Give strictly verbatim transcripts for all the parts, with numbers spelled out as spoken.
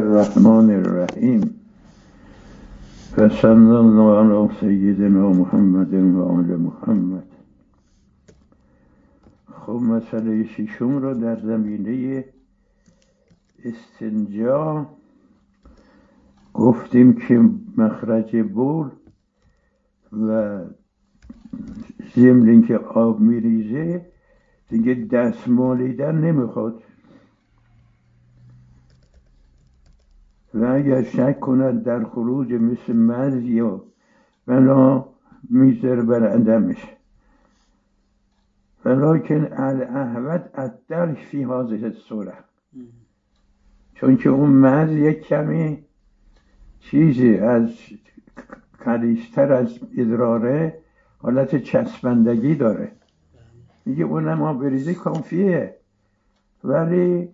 الرحمن الرحیم و صلی الله علی سیدنا محمد و آل محمد. خب مسئله ششم را در زمینه استنجا گفتیم که مخرج بول و ضمن اینکه آب میریزه دیگه دستمالیدن نمیخواد و اگر شک کند در خروج مثل مزی یا بنا میذاره بر عدمش، ولیکن الاحوط الدلک فی هذه الصوره، چون که اون مز یک کمی چیزی از خلیج‌تر از ادراره، حالت چسبندگی داره، میگه اونم آب بریزی کافیه، ولی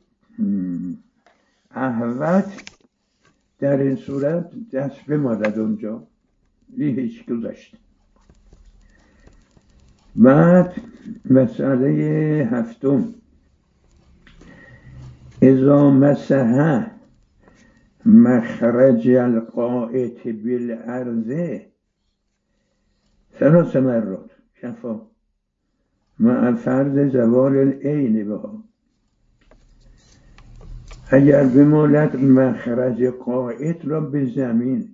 احوط در این صورت دست بمالد اونجا، این هیچ گذاشت. بعد مسئله هفتم، اذا مسح مخرج القائط بالارض ثلاث مرات شفا مع فرض زوال العین بها، اگر بمالد مخرج قائط را به زمین،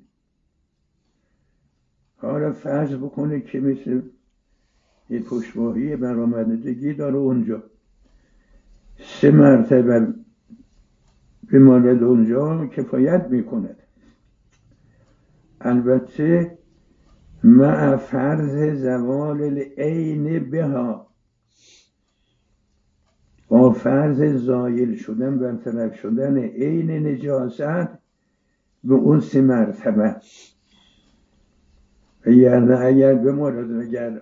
حالا فرض بکنه که مثل یه پشتواهی برآمدگی داره اونجا، سه مرتبه بمالد اونجا کفایت میکند، البته مع فرض زوال العین بها، با فرض زایل شدن برطرف شدن عین نجاست به اون سه مرتبه. یعنی اگر بمالد، اگر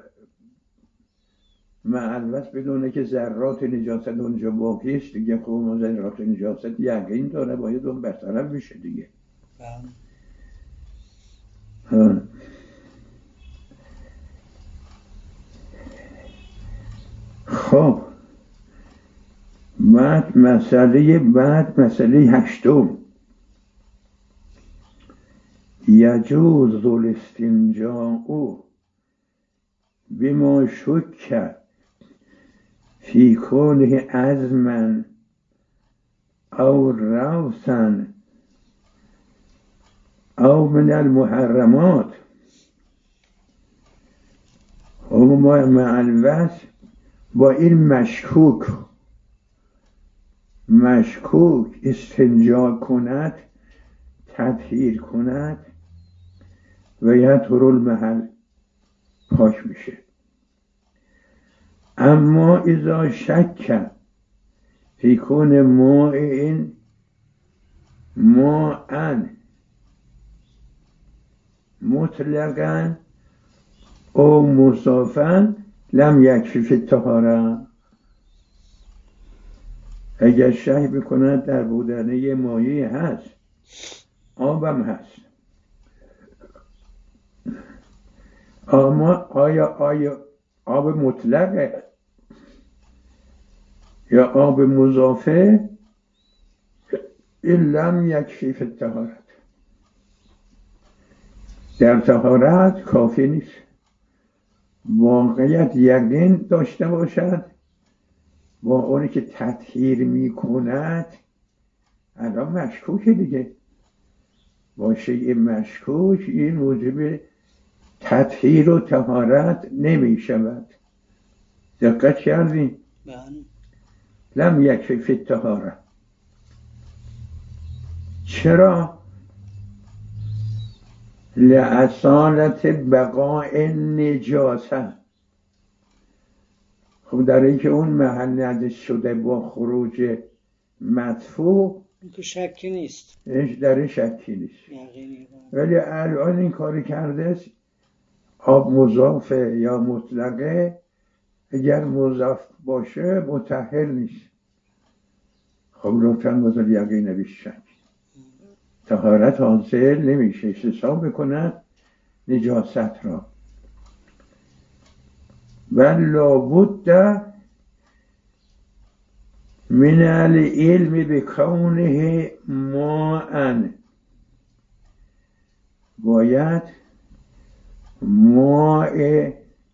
معلوت بدونه که ذرات نجاست اونجا باقیش دیگه، خب اون ذرات نجاست یقین داره باید اون برطرف بشه دیگه. ها. خب بعد مسئله بعد مسئله هشتم، یجوز الاستنجاء بما شک فی کونه عظما او روثا او من المحرمات، و مع الوصف با این مشکوک مشکوک استنجا کند، تطهیر کند و یطهر المحل، پاک میشه. اما اذا شک فی کون ماء ماء مطلقا او مضافا لم یکفی فی الطهاره، اگر شک بکند در بودن یه مایه هست، آبم هست، اما آیا آیا آب مطلقه یا آب مضافه، این لم یکفی فی الطهارت، در طهارت کافی نیست، واقعیت یقین داشته باشد با اونی که تطهیر می کند. الان مشکوکه دیگه، باشه این مشکوک، این موجب تطهیر و طهارت نمی شود. دقت کردین؟ لم یکفی فی الطهاره. چرا؟ لأصالت بقاء نجاسه، خب در اینکه اون محل نجس شده با خروج مدفوع که شکی نیست، در این شکی نیست، ولی الان این کاری کرده آب مضافه یا مطلقه، اگر مضاف باشه مطهر نیست، خب لطفاً بذار یقین بیش شک، طهارت حاصل نمیشه، حساب بکند نجاست را. و لابد من العلم بکونه ماء، باید ماء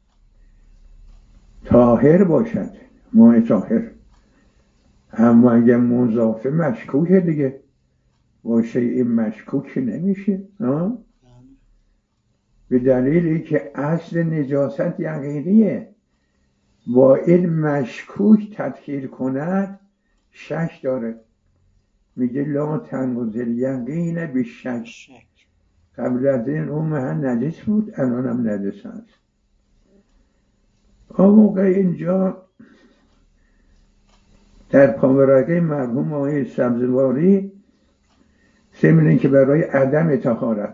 طاهر باشد، ماء طاهر. اما اگر مضاف مشکوکه دیگه، باشه این مشکوک نمیشه. آه؟ به دلیلی که اصل نجاست یقینیه، با این مشکوک تطهیر کند شک داره. میگه لا تنقضل یقین به شک. قبل از این اون محل نجس بود، الان هم نجس هست. آن موقع اینجا در پاورقه مرحوم آقای سبزواری ضمن که برای عدم طهارت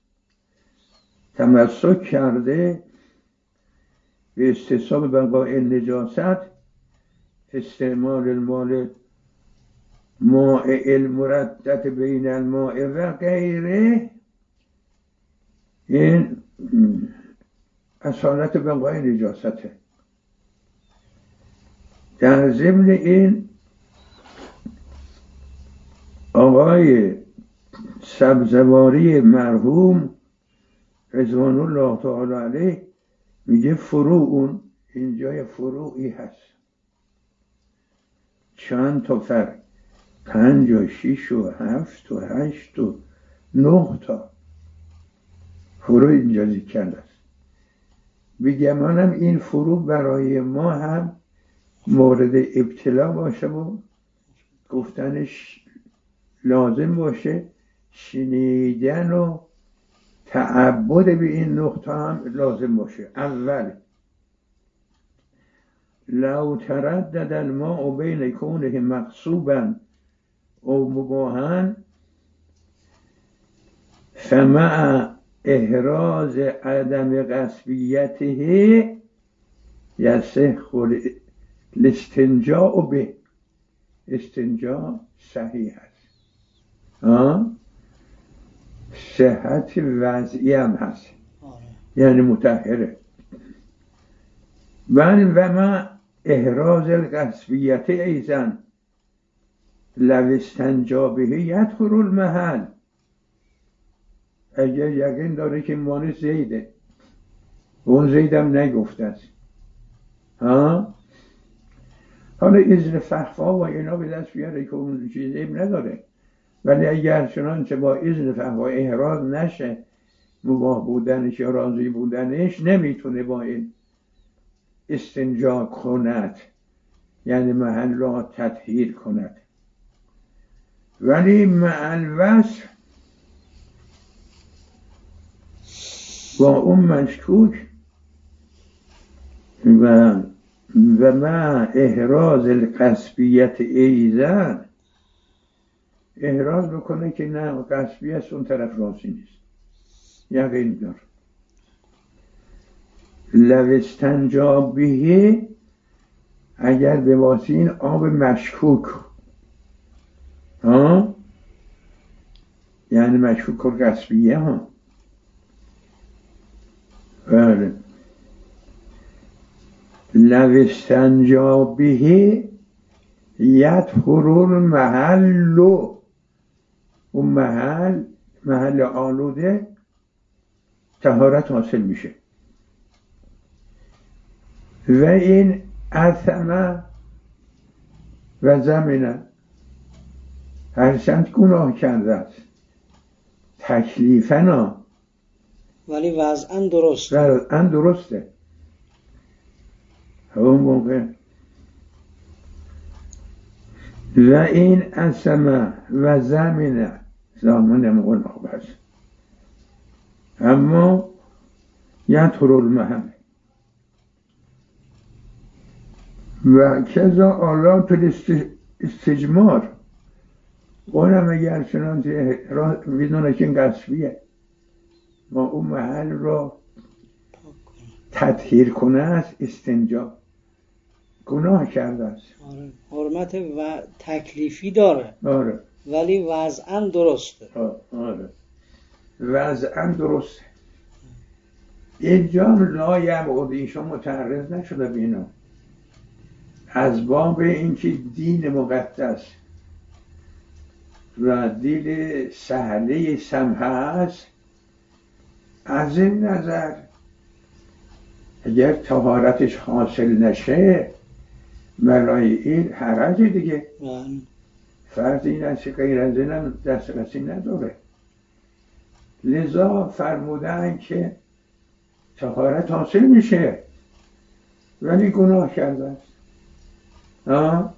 تمسک کرده به استصحاب بقای نجاست، استعمال المال ماء المردد بین الماء و غیره، این اصالت بقای نجاسته. در ضمن این آقای سبزواری مرحوم رضوان الله تعالی علیه میگه فروعون، اینجای فروعی هست، چند تا فرق، پنج و شیش و هفت و هشت و نه تا فروع اینجا ذکر است. بگمانم این فروع برای ما هم مورد ابتلا باشه و گفتنش لازم باشه، شنیدن و تعبد به این نقطه هم لازم باشه. اول لو تردد الماء بین کونه مغصوبا او مباحا فمع احراز عدم غصبیته یصح الاستنجاء به. استنجاء صحیح است، آه؟ صحت وضعی هم هست، یعنی مطهره. بل و ما احراز الغصبیت ایزن لو استنجا به یدخل المحل، اگر یقین داره که مال زیده، اون زیدم نگفته است، ها؟ حالا اذن فخفا و اینا به دست بیاره که اون چیزی نداره، ولی اگر چنانچه با اذن فخفا احراز نشه مباح بودنش یا راضی بودنش، نمیتونه با این استنجا کند، یعنی محل را تطهیر کند. ولی مع الوصف با اون مشکوک و و مع احراز القصبیت ایزن، احراز بکنه که نه قصبی است، اون طرف راضی نیست، یقین دار. لو استنجا به، اگر به واسطه این آب مشکوک، ها، یعنی مشکوک و قصبیه، ها، بله، لو استنجا به یدخل المحل، اون محل محل آلوده طهارت حاصل میشه. و این اثمه و زمینه، هرچند گناه کرده است تکلیفنا، ولی وضعاً درسته، وضعاً درسته. اون موقع و این اثمه و زمینه، زمان گناه بست، اما یدخل المحل. و کذا آلات الاستجمار، اونم اگر چنانچه میدونه که این قصبیه، ما اون محل رو تطهیر کنه است، استنجا گناه کرده است. آره. حرمت و تکلیفی داره، آره، ولی وضعاً درسته. آره، وضعاً درسته. اینجا لا یبعد، ایشون متعرض نشده به اینا، از باب اینکه دین مقدس و دین سهله سمحه است، از این نظر اگر طهارتش حاصل نشه برای این حرج دیگه. فرض این است که غیر از این هم دسترسی نداره. لذا فرمودن که طهارت حاصل میشه ولی گناه کرده است. آه؟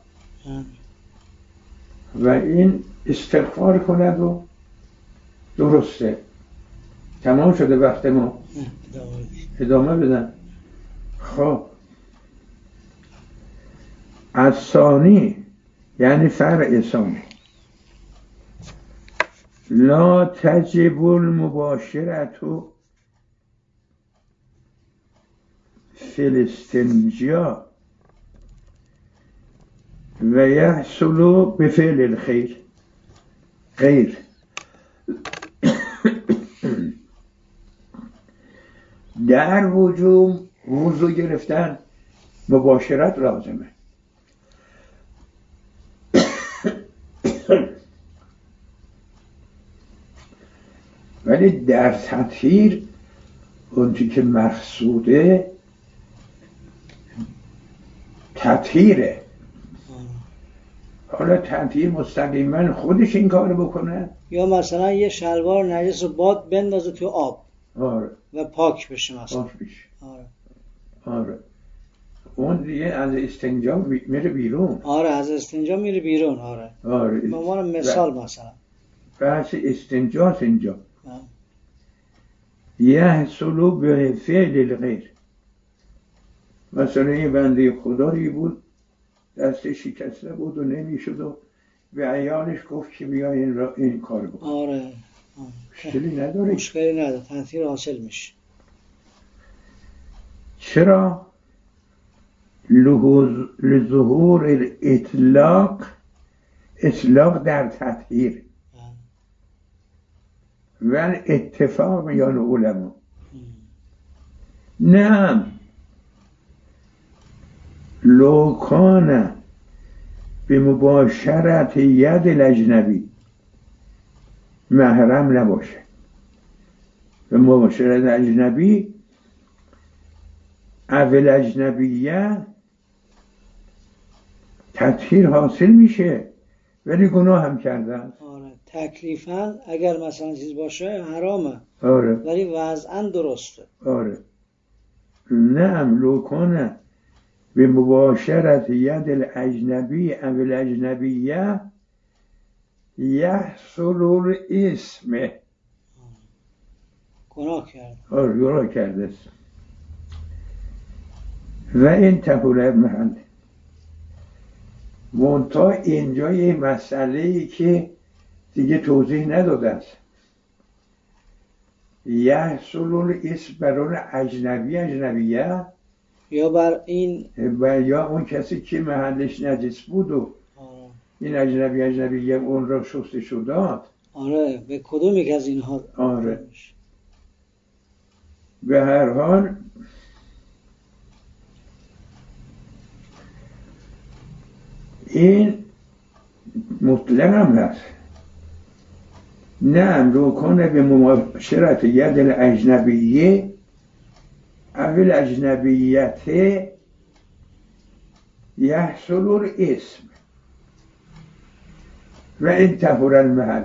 و این استغفار کند و درسته. تمام شده وقت ما. ادامه بدن. خب از ثانی یعنی فرع ثانی، لا تجب المباشرت فی الاستنجا و یحصل بفعل الخیر. غیر در وجوب وضو گرفتن مباشرت لازمه، ولی در تطهیر اونتی که مقصوده تطهیره. حالا تطهیر مستقیما خودش این کار بکنه یا مثلا یه شلوار نجس رو باد بندازه تو آب. آره. و پاک بشه مثلا. پاک بشه. آره. آره. اون دیگه از استنجا میره بیرون. آره از استنجا میره بیرون. آره. آره. به عنوان مثال و... مثلا. بحث استنجاست اینجا. یحصل به فعل الغیر. مثلا یه بنده خدایی بود دست شکسته بود و نمیشد و به عیالش گفت که بیا این را این کار بکن. آره. مشکلی نداره. مشکلی نداره. تطهیر حاصل میشه. چرا؟ لظهور الاطلاق، اطلاق در تطهیر و اتفاق میان علما. نه لو کان به مباشرت ید الاجنبی، محرم نباشه به مباشرت اجنبی، اول اجنبیه تطهیر حاصل میشه ولی گناه هم کردن. آره تکلیفاً اگر مثلا چیز باشه حرامه. آره. ولی وضعاً درسته. آره. نعم لو کنه به مباشرت ید الاجنبی اول اجنبیه یحصل الاسم. گناه کرده. آره گناه کرده است. و این تهور محل منتها اینجا یه مسئله‌ای که دیگه توضیح نداده است. یحصل الاسم برای اجنبی اجنبیه یا بر این و یا اون کسی که محلش نجس بود و آه. این اجنبی اجنبیه اون را شستشو داد. آره به کدوم یک از اینها؟ آره به هر حال این مطلق هم هست. نه لو کنه به مباشرت ید الاجنبیه اول اجنبیت یحصل الاسم و این تهور المحل،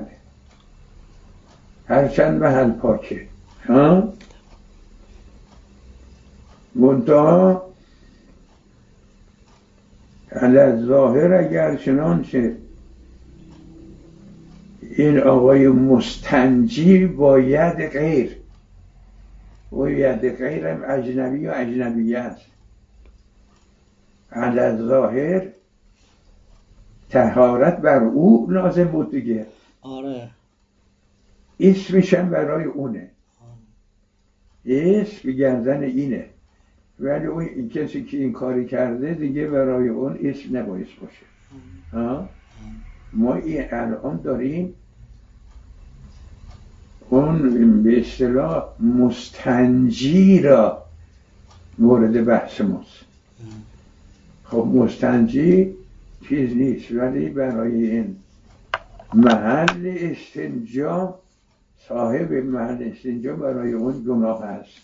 هرچند محل پاکه. ها منتها علی ظاهر اگر چنانچه این آقای مستنجی با ید غیر و ید غیر هم اجنبی و اجنبیه است، علی ظاهر طهارت بر او لازم بود دیگه. آره اسمش هم برای اونه. اسم گردن اینه، ولی اون این کسی که این کاری کرده دیگه برای اون اسم نباید باشه. ها؟ ما این الان داریم اون به اصطلاح مستنجی را مورد بحث ماست. خب مستنجی چیز نیست، ولی برای این محل استنجا، صاحب محل استنجا برای اون گناه هست.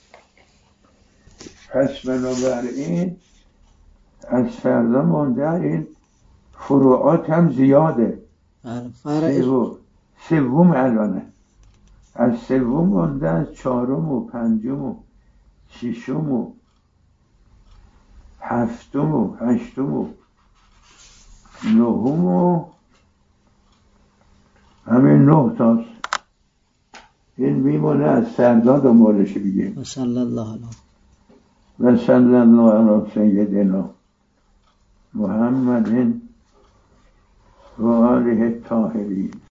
پس بنابراین از فردا مانده این فروعات هم زیاده. سوم سوم الانه، از سوم مانده، از چهارم و پنجم و ششم و هفتم و هشتم و نهم و همین نه تاست. این میمونه از فردا دنبالش بگیم. و صلی الله علیه و صلی الله علی سیدنا محمد و آله الطاهرین.